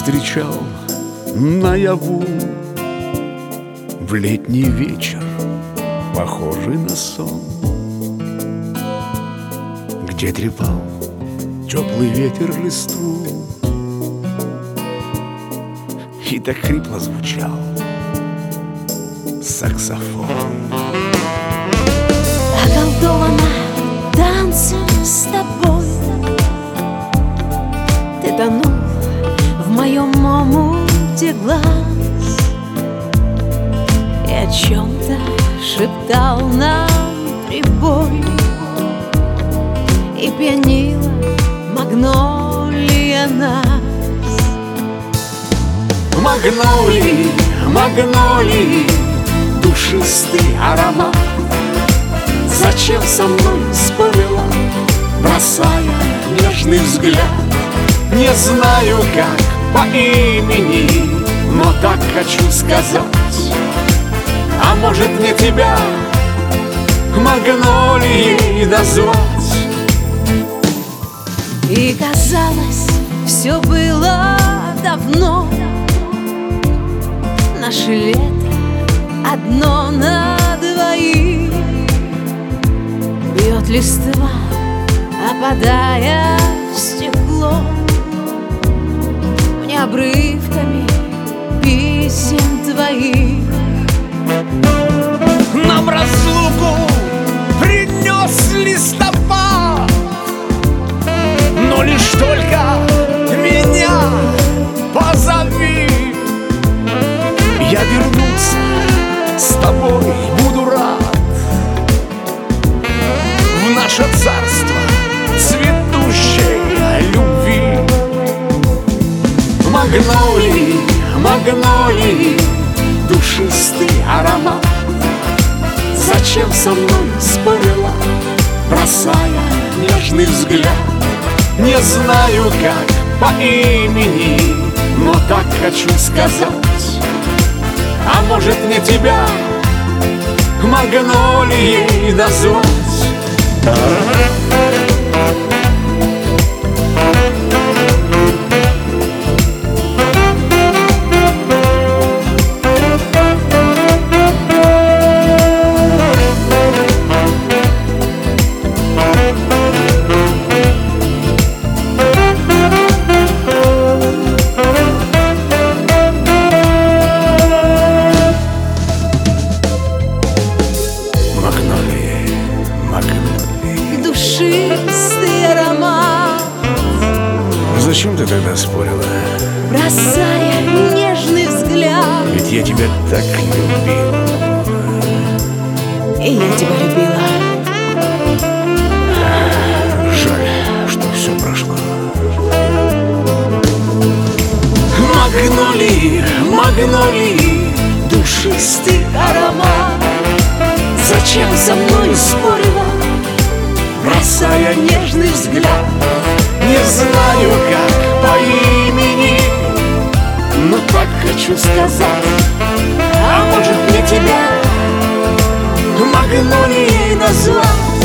встречал наяву в летний вечер, похожий на сон, где трепал теплый ветер листву и так хрипло звучал саксофон. Околдована танцем с тобой, ты тонул в моем омуте глаз и о чем-то шептал нам прибой, и пьянила магнолия нас. Магнолии, магнолии, душистый аромат. Зачем со мной спорила, бросая нежный взгляд? Не знаю, как по имени, но так хочу сказать. А может, мне тебя магнолией назвать? И казалось, все было давно, наше лето одно на двоих. Бьет листва, опадая в стекло, мне обрывками писем твоих. Нам разлуку принес листопад, но лишь только меня позови. Я вернуться с тобой буду рад в наше царство цветущей любви. Магнолии, магнолии, душистый аромат. Зачем со мной спорила, бросая нежный взгляд? Не знаю, как по имени, но так хочу сказать. А может, мне тебя магнолией назвать? Душистый аромат. Зачем ты тогда спорила? Бросая нежный взгляд. Ведь я тебя так любил. И я тебя любила. Жаль, что все прошло. Магнолии, магнолии, душистый аромат. Зачем со мной спорила, бросая нежный взгляд? Не знаю, как по имени, но так хочу сказать. А может, мне тебя магнолией назвать?